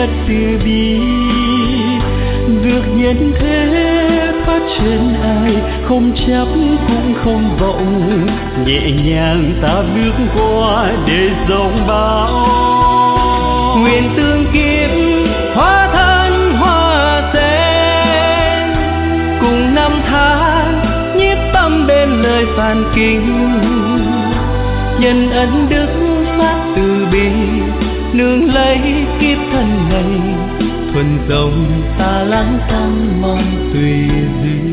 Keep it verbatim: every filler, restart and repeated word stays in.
rất từ bi. Được nhân thế phát trên ai, không chấp cũng không vọng, nhẹ nhàng ta bước qua để dòng bão. Nguyện tương kiếp hóa thân hoa sen, cùng năm tháng nhiếp tâm bên lời phàn kính. Nhân ân đức phát từ bi, nương lấy kiếp thân này, thuần dòng ta lắng tâm mong tùy duyên.